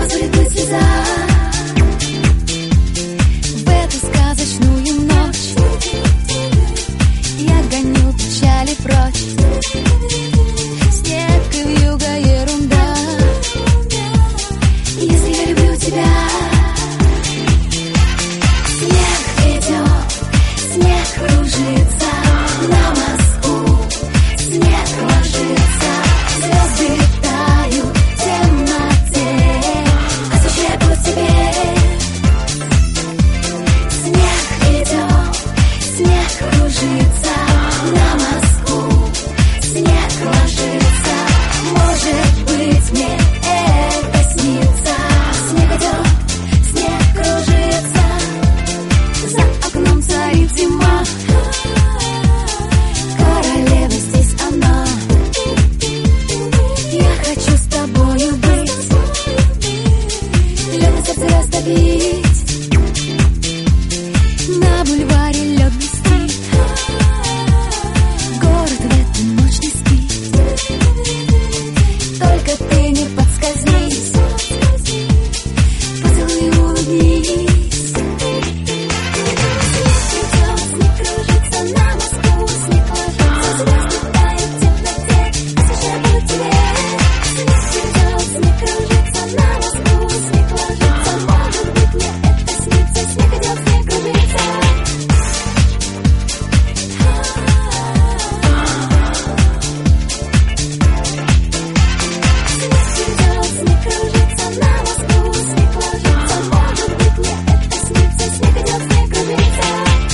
позволит быть слеза. В эту сказочную ночь я гоню печали прочь. Снег и вьюга ерунда, если я люблю тебя. Снег идет, снег кружится на Москву, снег ложится, звезды тают в темноте, освещая путь тебе. Снег идет, снег кружится на Москву, снег ложится, может быть мне это снится. Снег идет, снег кружится, за окном царит зима, королева здесь она. Я хочу с тобою быть, лед на сердце растопить, на бульваре лед блестит, город в эту ночь не спит. Только ты не подскользнись, поцелуй и улыбнись. Снег кружится на Москву, снег ложится, звезды тают в темноте, освещая путь тебе. Снег кружится на Москву, снег ложится, может быть мне это снится. Снег идет, снег кружится. Снег кружится на Москву, снег ложится, может быть мне это снится. Снег идет, снег кружится.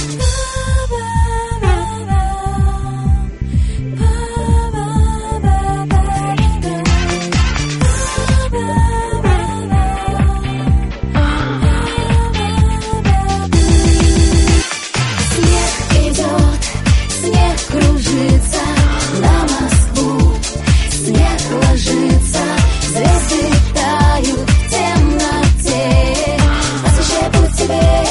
Снег идет, снег кружится на Москву, снег ложится, звезды тают в темноте, освещая путь тебе.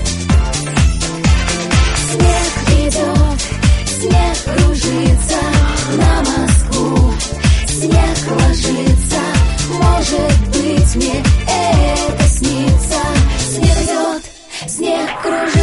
Снег идет, снег кружится на Москву, снег ложится, может быть мне это снится. Снег идет, снег кружится.